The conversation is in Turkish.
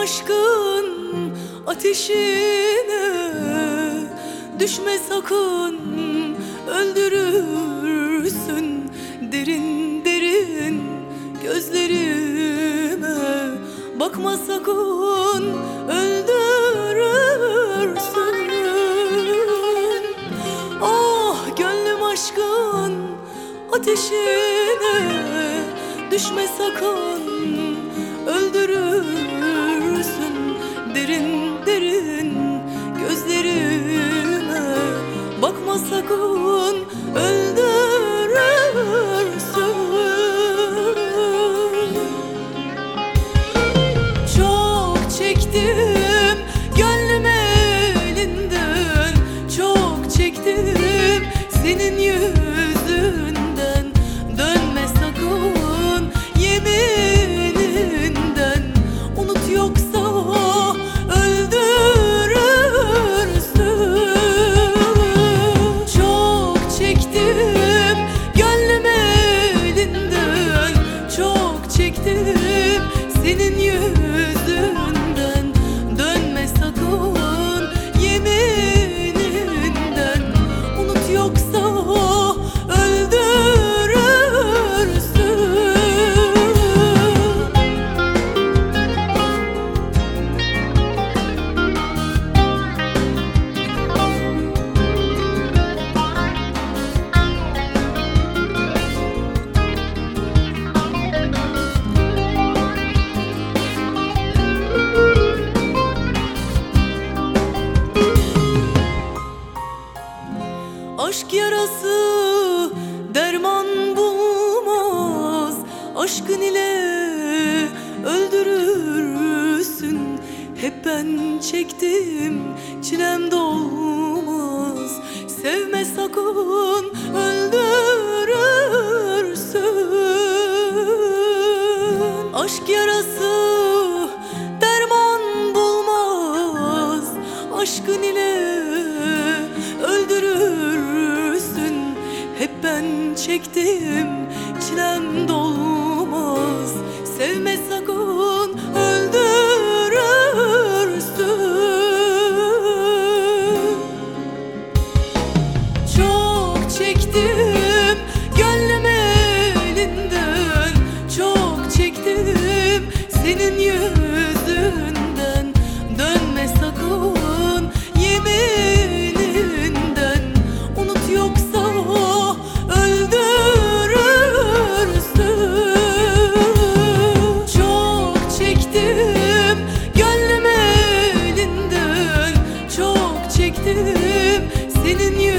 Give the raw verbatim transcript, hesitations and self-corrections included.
aşkın ateşine düşme sakın, öldürürsün derin derin gözlerime. Bakma sakın, öldürürsün. Oh gönlüm aşkın ateşine düşme sakın, öldürürsün derin derin gözlerime. Bakma sakın, öldürürsün. Çok çektim gönlüm elinden, çok çektim senin yüzünden. Dönme sakın yemininden, unut yoksa öldürürsün. Çok çektim gönlüm elinden, çok çektim senin yüzünden. Dönme sakın yemininden, unut yoksa aşk yarası derman bulmaz, aşkın ile öldürürsün. Hep ben çektim, çilem dolmaz. Sevme sakın, öldürürsün. Aşk yarası derman bulmaz, aşkın ile öldürürsün. Hep ben çektim, çilem dolmaz. Sevme sakın, öldürürsün. Çok çektim gönlüm elinden, çok çektim senin yüzünden. Dönme sakın yemininden, unut yoksa öldürürsün. Çok çektim gönlüm elinden, çok çektim senin yüzünden.